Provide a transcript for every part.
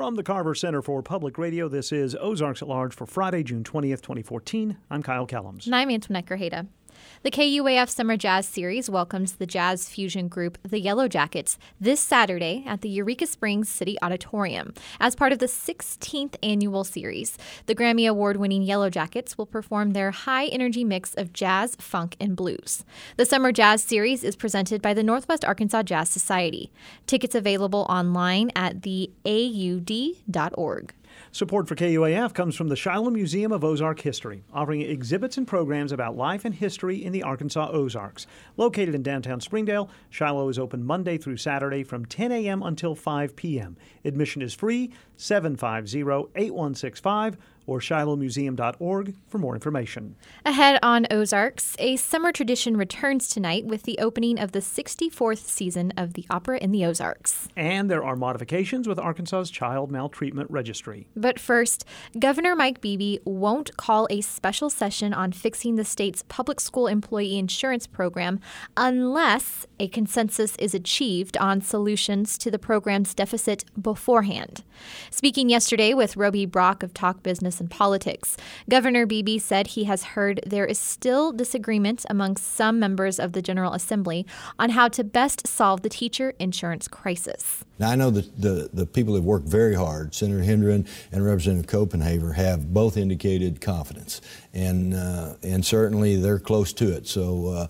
From the Carver Center for Public Radio, this is Ozarks at Large for Friday, June 20th, 2014. I'm Kyle Kellums. And I'm Antoinette Grajeda. The KUAF Summer Jazz Series welcomes the jazz fusion group The Yellow Jackets this Saturday at the Eureka Springs City Auditorium. As part of the 16th annual series, the Grammy Award-winning Yellow Jackets will perform their high-energy mix of jazz, funk, and blues. The Summer Jazz Series is presented by the Northwest Arkansas Jazz Society. Tickets available online at theaud.org. Support for KUAF comes from the Shiloh Museum of Ozark History, offering exhibits and programs about life and history in the Arkansas Ozarks. Located in downtown Springdale, Shiloh is open Monday through Saturday from 10 a.m. until 5 p.m. Admission is free, 750-8165, or shilohmuseum.org for more information. Ahead on Ozarks, a summer tradition returns tonight with the opening of the 64th season of the Opera in the Ozarks. And there are modifications with Arkansas's Child Maltreatment Registry. But first, Governor Mike Beebe won't call a special session on fixing the state's public school employee insurance program unless a consensus is achieved on solutions to the program's deficit beforehand. Speaking yesterday with Roby Brock of Talk Business and Politics, Governor Beebe said he has heard there is still disagreement among some members of the General Assembly on how to best solve the teacher insurance crisis. Now, I know that the people have worked very hard. Senator Hendren and Representative Copenhaver have both indicated confidence, and certainly they're close to it. So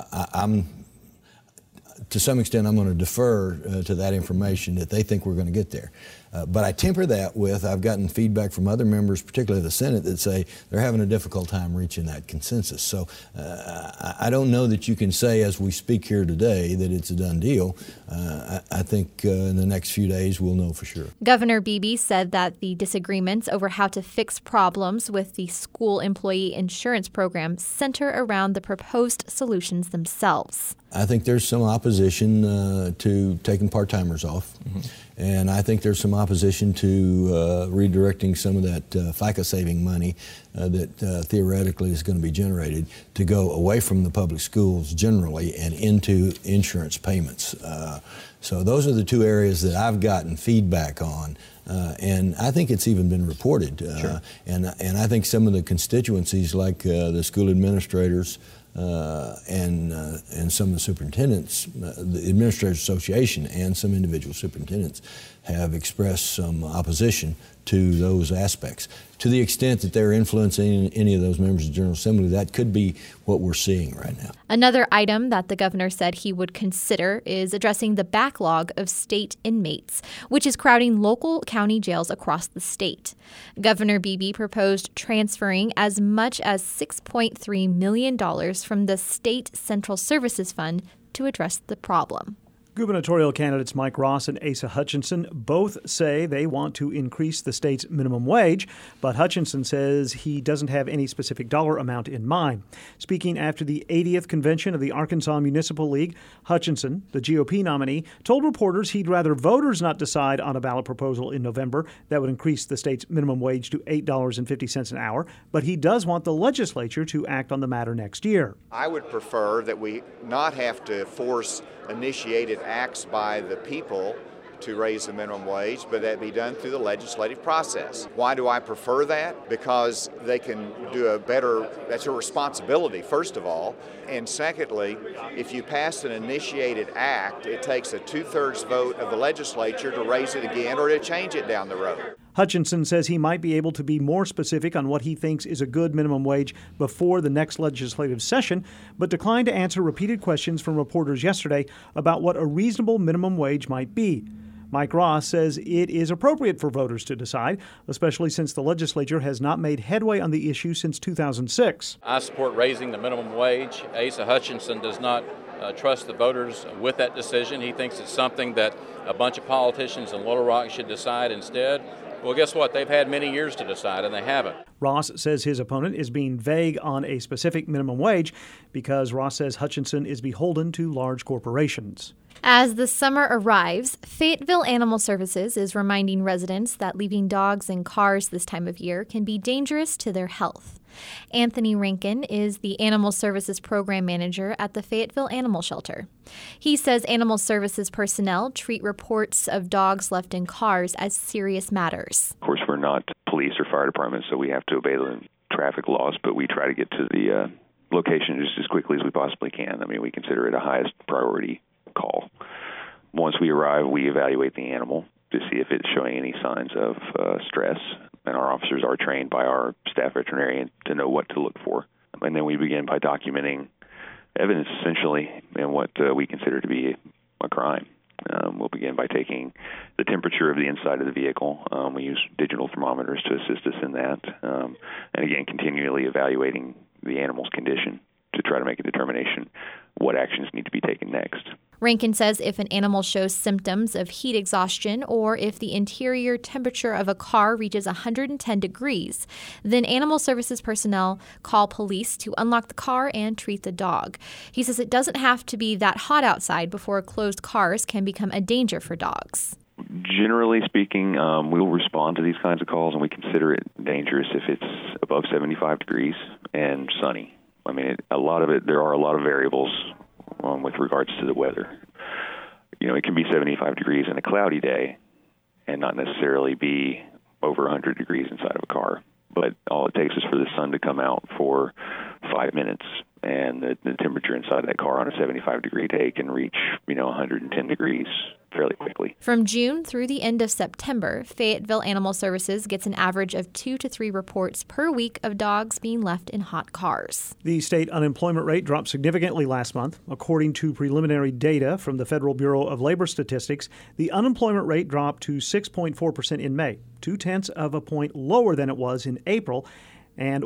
to some extent, I'm going to defer to that information that they think we're going to get there. But I temper that with, I've gotten feedback from other members, particularly the Senate, that say they're having a difficult time reaching that consensus. So I don't know that you can say as we speak here today that it's a done deal. I think in the next few days we'll know for sure. Governor Beebe said that the disagreements over how to fix problems with the school employee insurance program center around the proposed solutions themselves. I think there's some opposition to taking part-timers off. Mm-hmm. And I think there's some opposition to redirecting some of that FICA saving money that theoretically is going to be generated to go away from the public schools generally and into insurance payments. So those are the two areas that I've gotten feedback on. And I think it's even been reported. Sure. And I think some of the constituencies like the school administrators and some of the superintendents, the Administrators Association and some individual superintendents have expressed some opposition to those aspects. To the extent that they're influencing any of those members of the General Assembly, that could be what we're seeing right now. Another item that the governor said he would consider is addressing the backlog of state inmates, which is crowding local county jails across the state. Governor Beebe proposed transferring as much as $6.3 million from the State Central Services Fund to address the problem. Gubernatorial candidates Mike Ross and Asa Hutchinson both say they want to increase the state's minimum wage, but Hutchinson says he doesn't have any specific dollar amount in mind. Speaking after the 80th convention of the Arkansas Municipal League, Hutchinson, the GOP nominee, told reporters he'd rather voters not decide on a ballot proposal in November that would increase the state's minimum wage to $8.50 an hour, but he does want the legislature to act on the matter next year. I would prefer that we not have to force initiated acts by the people to raise the minimum wage, but that be done through the legislative process. Why do I prefer that? Because they can do a better, that's a responsibility, first of all. And secondly, if you pass an initiated act, it takes a 2/3 vote of the legislature to raise it again or to change it down the road. Hutchinson says he might be able to be more specific on what he thinks is a good minimum wage before the next legislative session, but declined to answer repeated questions from reporters yesterday about what a reasonable minimum wage might be. Mike Ross says it is appropriate for voters to decide, especially since the legislature has not made headway on the issue since 2006. I support raising the minimum wage. Asa Hutchinson does not trust the voters with that decision. He thinks it's something that a bunch of politicians in Little Rock should decide instead. Well, guess what? They've had many years to decide, and they haven't. Ross says his opponent is being vague on a specific minimum wage because Ross says Hutchinson is beholden to large corporations. As the summer arrives, Fayetteville Animal Services is reminding residents that leaving dogs in cars this time of year can be dangerous to their health. Anthony Rankin is the Animal Services Program Manager at the Fayetteville Animal Shelter. He says Animal Services personnel treat reports of dogs left in cars as serious matters. Of course, we're not police or fire department, so we have to obey the traffic laws, but we try to get to the location just as quickly as we possibly can. I mean, we consider it a highest priority call. Once we arrive, we evaluate the animal to see if it's showing any signs of stress, and our officers are trained by our staff veterinarian to know what to look for. And then we begin by documenting evidence, essentially, and what we consider to be a crime. We'll begin by taking the temperature of the inside of the vehicle. We use digital thermometers to assist us in that, and again, continually evaluating the animal's condition to try to make a determination what actions need to be taken next. Rankin says if an animal shows symptoms of heat exhaustion or if the interior temperature of a car reaches 110 degrees, then Animal Services personnel call police to unlock the car and treat the dog. He says it doesn't have to be that hot outside before closed cars can become a danger for dogs. Generally speaking, we'll respond to these kinds of calls, and we consider it dangerous if it's above 75 degrees and sunny. I mean, there are a lot of variables with regards to the weather. You know, it can be 75 degrees in a cloudy day and not necessarily be over 100 degrees inside of a car. But all it takes is for the sun to come out for 5 minutes, and the temperature inside that car on a 75-degree day can reach, 110 degrees fairly quickly. From June through the end of September, Fayetteville Animal Services gets an average of 2 to 3 reports per week of dogs being left in hot cars. The state unemployment rate dropped significantly last month. According to preliminary data from the Federal Bureau of Labor Statistics, the unemployment rate dropped to 6.4% in May, 0.2 of a point lower than it was in April, and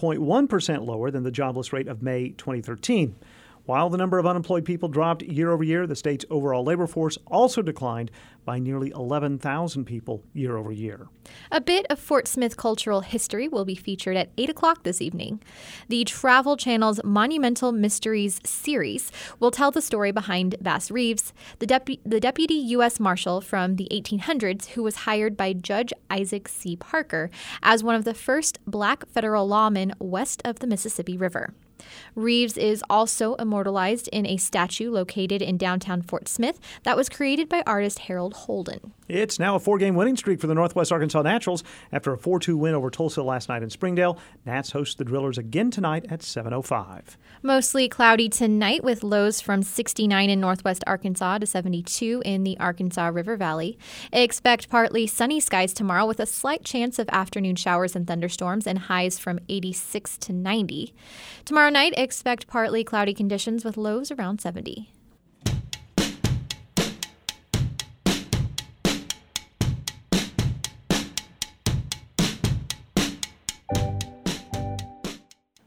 1.1% lower than the jobless rate of May 2013. While the number of unemployed people dropped year over year, the state's overall labor force also declined by nearly 11,000 people year over year. A bit of Fort Smith cultural history will be featured at 8 o'clock this evening. The Travel Channel's Monumental Mysteries series will tell the story behind Bass Reeves, the deputy U.S. Marshal from the 1800s who was hired by Judge Isaac C. Parker as one of the first black federal lawmen west of the Mississippi River. Reeves is also immortalized in a statue located in downtown Fort Smith that was created by artist Harold Holden. It's now a 4-game winning streak for the Northwest Arkansas Naturals. After a 4-2 win over Tulsa last night in Springdale, Nats host the Drillers again tonight at 7:05. Mostly cloudy tonight with lows from 69 in northwest Arkansas to 72 in the Arkansas River Valley. Expect partly sunny skies tomorrow with a slight chance of afternoon showers and thunderstorms and highs from 86 to 90. Tomorrow night, expect partly cloudy conditions with lows around 70.